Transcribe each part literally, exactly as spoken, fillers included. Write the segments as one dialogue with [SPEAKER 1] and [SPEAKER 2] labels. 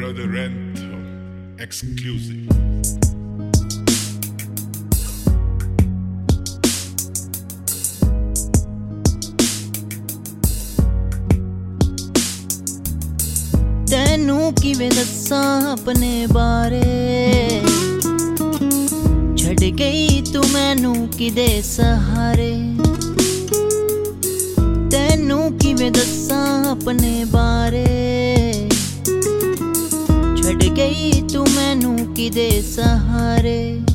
[SPEAKER 1] Brother Anthem exclusive.
[SPEAKER 2] तेनू किवें दस्सां अपने बारे, छड़ गई तू मैनू किदे सहारे। तेनू किवें दस्सां अपने बारे, छड़ गई तू मैनू किदे सहारे।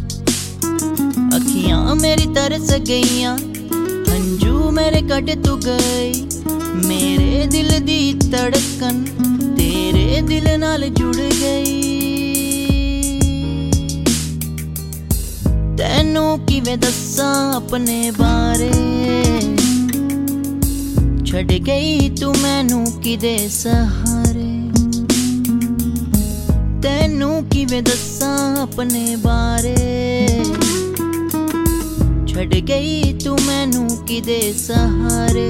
[SPEAKER 2] अखियां मेरी तरस गईयां, हंजू मेरे कट तू गई। मेरे दिल दी धड़कन तेरे दिल नाल जुड़ गई। तेनू किवें दस्सां अपने बारे, छड़ गई तू मैनू किदे सहारे। तेनू किवें दस्सां अपने बारे, छड़ गई तू मैनू किदे सहारे।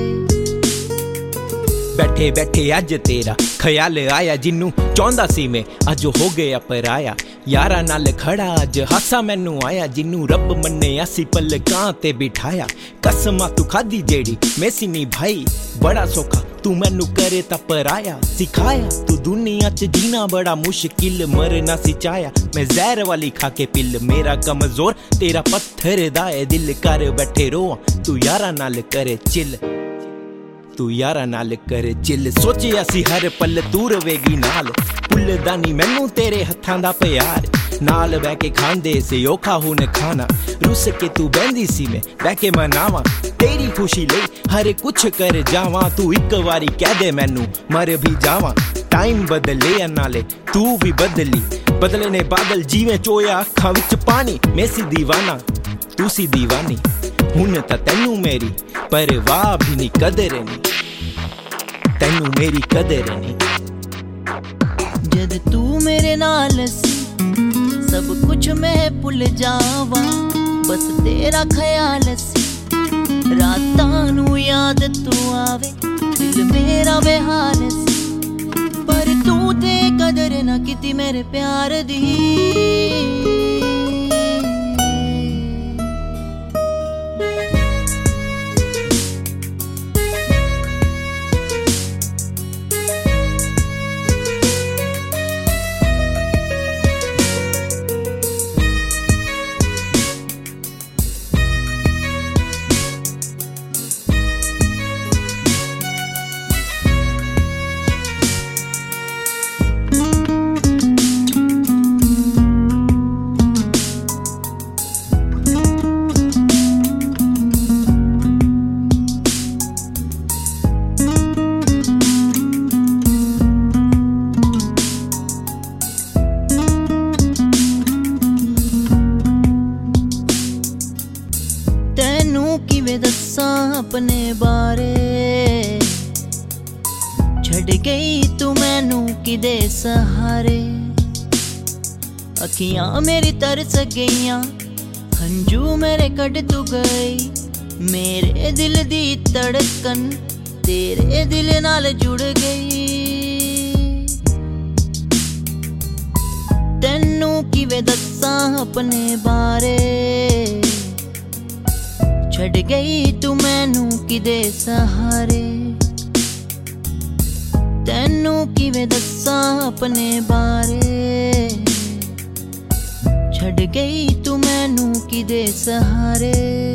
[SPEAKER 3] बैठे बैठे अज तेरा ख्याल आया, जिन्नू चाहंदा सी मैं अज हो गया पराया। यारा नाल खड़ा अज हासा मैनू आया, जिन्नू रब मन्ने सी पलकां ते बिठाया। कसमां तू खादी जेड़ी मैं सी निभाई, बड़ा सौखा तू मैनू करे ता पराया। सिखाया तू दुनिया च जीना बड़ा मुश्किल, मरना सी चाया मैं जहर वाली खा के पिल। मेरा कमजोर तेरा पत्थर दा ए दिल, कर बैठे रोआ तू यारा नाल करे चिल। तू यारा नाल करे चिल, सोचिया सी हर पल तू रवेगी नाल। भुलदा नी मैनू तेरे हत्थां दा प्यार, नाल बह के खांदे से औखा हुन खाना। रुस के तू बहंदी सी मैं बह के मनावा, तेरी खुशी ले हर कुछ कर जावा। तू एक वारी कह दे मैनू मर भी जावा। टाइम बदले नाले तू भी बदली, बदलने बादल जीवें चोया अखां विच पानी। मैं सी दीवाना तू सी दीवानी, हुन तां तैनू मेरी परवाह भी नी कदर नी, तैनू मेरी कदर नी।
[SPEAKER 2] जद तू मेरे नाल सी सब कुछ मैं भुल जावा, बस तेरा ख्याल सी। रातां नू याद तू आवे, दिल मेरा बेहाल सी। पर तू ते कदर ना कीती मेरे प्यार दी। किवें दस्सां अपने बारे, छड़ गई तू मैनू किदे सहारे। अखियां मेरी तरस गईयां, हंजू मेरे कट तू गई। मेरे दिल दी धड़कन तेरे दिल नाल जुड़ गई। तेनू किवें दस्सां अपने बारे, छड़ गई तू मैनू किदे सहारे। तेनू किवें दस्सां अपने बारे, छड़ गई तू मैनू किदे सहारे।